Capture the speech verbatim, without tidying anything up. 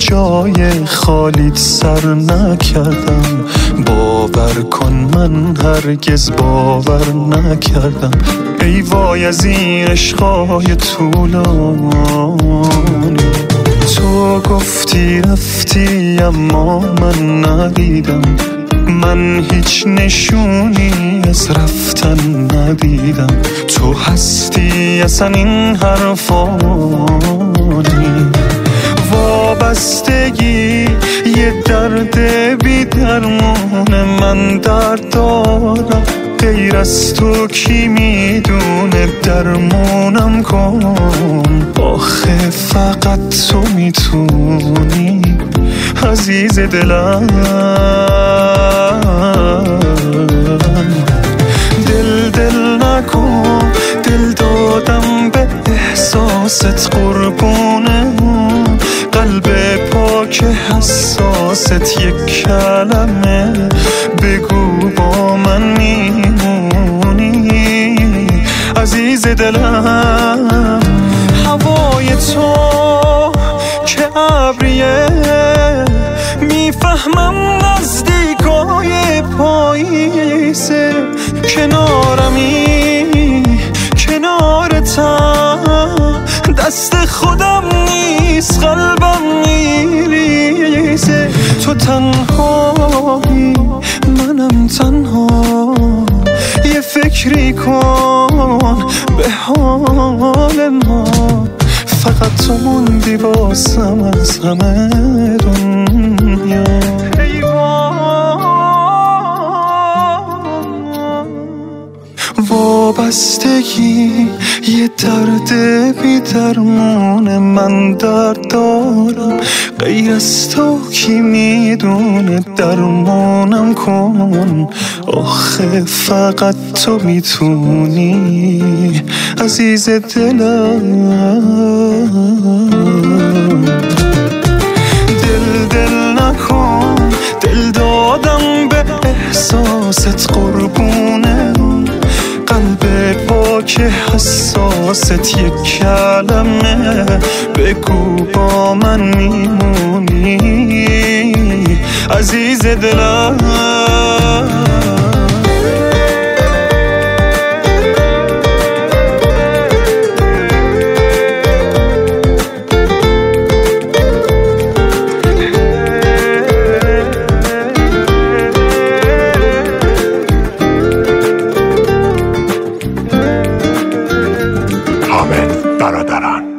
جای خالیت سر نکردم. باور کن من هرگز باور نکردم. ای وای از این عشقای طولانی. تو گفتی رفتی اما من ندیدم. من هیچ نشونی از رفتن ندیدم. تو هستی اصلا این حرفانی. وابستگی یه درد بی درمونه. من درد دارم غیر از تو کی میدونه. درمونم کن آخه فقط تو میتونی عزیز دلم. دل دل نکن، دل دادم به احساست قربونه. قلب پاک حساست یک کلمه بگو با من میمونی عزیز دلم. هوای تو که ابریه میفهمم نزدیکای پاییزه. کنارمی کنارتم دست خودم نیست قلبم میریزه. تو تنهایی منم تنها. یه فکری کن به حال ما. فقط تو موندی واسم از همه دنیا. وابستگی یه درد بی درمونه. من درد دارم غیر از تو کی میدونه. درمانم کن آخه فقط تو میتونی عزیز دلم. دل دل نکن، دل دادم به احساست قربونه. قلب پاک حساست یک کلمه بگو با من میمونی عزیز دلم. برادران